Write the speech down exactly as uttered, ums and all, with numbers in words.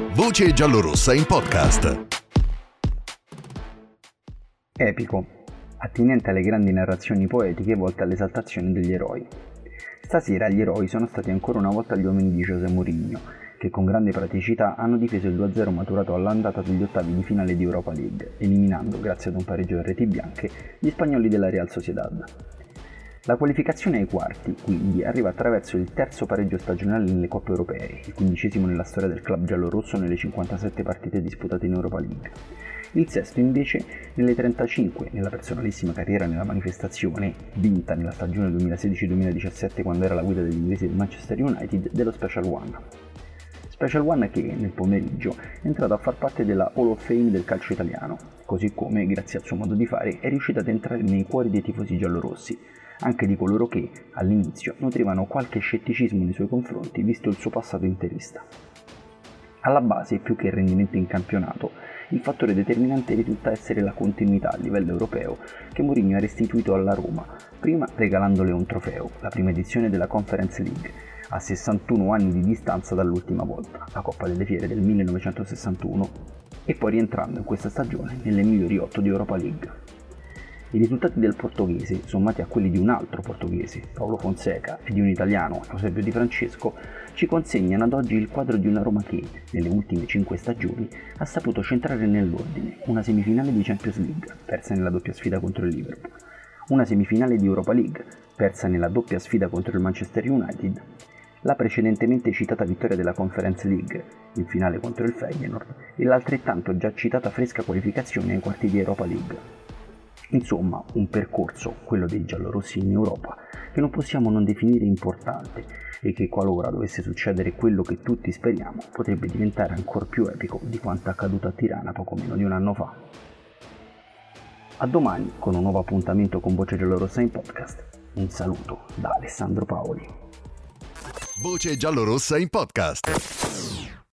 Voce giallorossa in podcast. Epico, attinente alle grandi narrazioni poetiche volte all'esaltazione degli eroi. Stasera gli eroi sono stati ancora una volta gli uomini di José Mourinho, che con grande praticità hanno difeso il due a zero maturato all'andata degli ottavi di finale di Europa League, eliminando, grazie ad un pareggio a reti bianche, gli spagnoli della Real Sociedad. La qualificazione ai quarti, quindi, arriva attraverso il terzo pareggio stagionale nelle coppe europee, il quindicesimo nella storia del club giallorosso nelle cinquantasette partite disputate in Europa League. Il sesto, invece, nelle trentacinque nella personalissima carriera nella manifestazione, vinta nella stagione duemilasedici duemiladiciassette quando era la guida degli inglesi del Manchester United, dello Special One. Special One che, nel pomeriggio, è entrato a far parte della Hall of Fame del calcio italiano, così come, grazie al suo modo di fare, è riuscito ad entrare nei cuori dei tifosi giallorossi, anche di coloro che, all'inizio, nutrivano qualche scetticismo nei suoi confronti visto il suo passato interista. Alla base, più che il rendimento in campionato, il fattore determinante risulta essere la continuità a livello europeo che Mourinho ha restituito alla Roma, prima regalandole un trofeo, la prima edizione della Conference League, a sessantuno anni di distanza dall'ultima volta, la Coppa delle Fiere del millenovecentosessantuno, e poi rientrando in questa stagione nelle migliori otto di Europa League. I risultati del portoghese, sommati a quelli di un altro portoghese, Paulo Fonseca, e di un italiano, Eusebio Di Francesco, ci consegnano ad oggi il quadro di una Roma che, nelle ultime cinque stagioni, ha saputo centrare nell'ordine una semifinale di Champions League, persa nella doppia sfida contro il Liverpool, una semifinale di Europa League, persa nella doppia sfida contro il Manchester United, la precedentemente citata vittoria della Conference League, in finale contro il Feyenoord, e l'altrettanto già citata fresca qualificazione ai quarti di Europa League. Insomma, un percorso, quello dei giallorossi in Europa, che non possiamo non definire importante e che, qualora dovesse succedere quello che tutti speriamo, potrebbe diventare ancora più epico di quanto accaduto a Tirana poco meno di un anno fa. A domani con un nuovo appuntamento con Voce giallorossa in podcast. Un saluto da Alessandro Paoli. Voce giallorossa in podcast.